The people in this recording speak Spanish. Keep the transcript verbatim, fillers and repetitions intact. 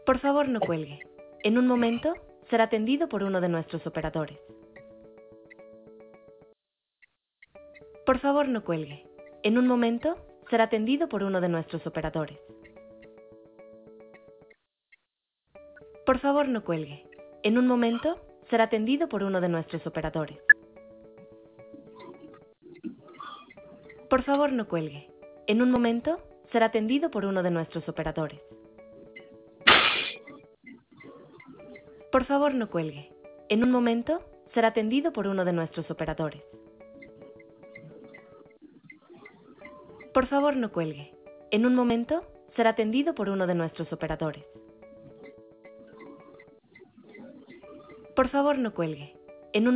Por favor, no cuelgue. En un momento será atendido por uno de nuestros operadores. Por favor, no cuelgue. En un momento será atendido por uno de nuestros operadores. Por favor, no cuelgue. En un momento será atendido por uno de nuestros operadores. Por favor, no cuelgue. En un momento será atendido por uno de nuestros operadores. Por favor, no cuelgue. En un momento será atendido por uno de nuestros operadores. Por favor, no cuelgue. En un momento será atendido por uno de nuestros operadores. Por favor, no cuelgue.